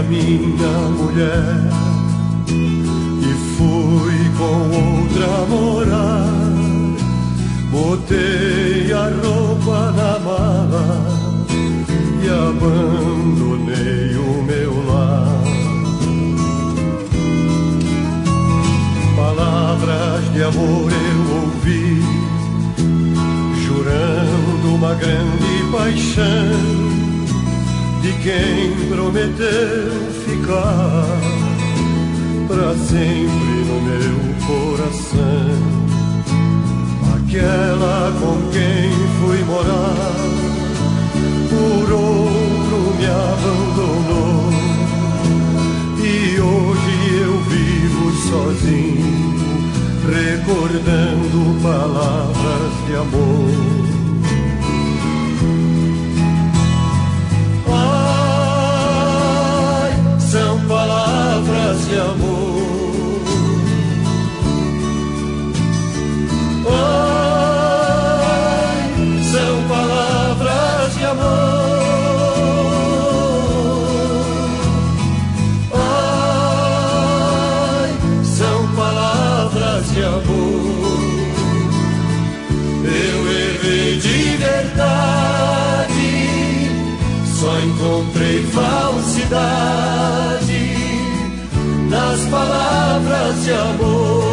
minha mulher e fui com outra morar. Botei a roupa na mala e abandonei o meu lar. Palavras de amor eu ouvi, jurando uma grande paixão, de quem prometeu ficar pra sempre no meu coração. Aquela com quem fui morar, por outro me abandonou, e hoje eu vivo sozinho, recordando palavras de amor. São palavras de amor. Ai, são palavras de amor. Ai, são palavras de amor. Eu errei de verdade, só encontrei falsidade nas palavras de amor.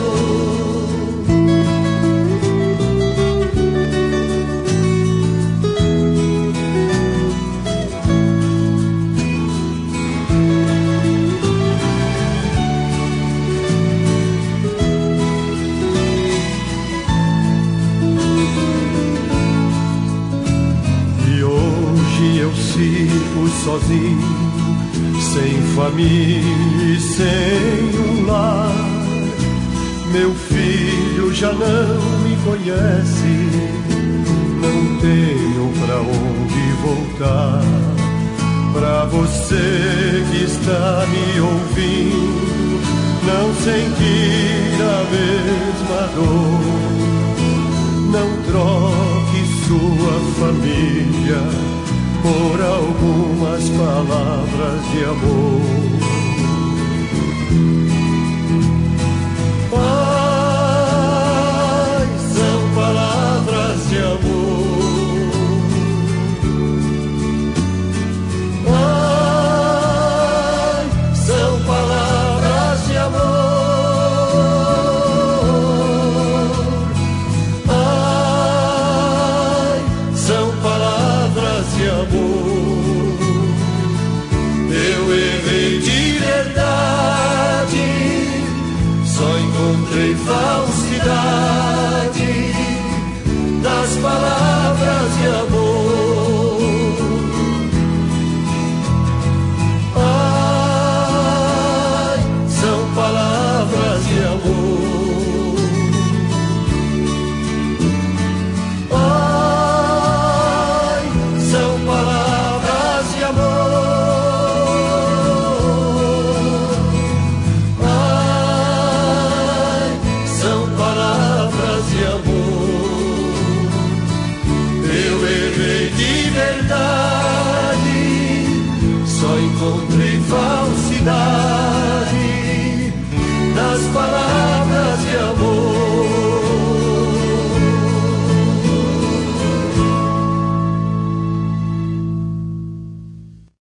E hoje eu sigo sozinho, sem família e sem um lar. Meu filho já não me conhece, não tenho pra onde voltar. Pra você que está me ouvindo, não sentir a mesma dor. Não troque sua família por algumas palavras de amor. Ai, são palavras de amor. Ai, são palavras de amor. Ai, são palavras de amor. Eu errei de verdade, só encontrei falsidade das palavras de amor. Ai, são palavras de amor. Ai, são palavras de amor. Ai, são palavras de amor. Eu errei de verdade, só encontrei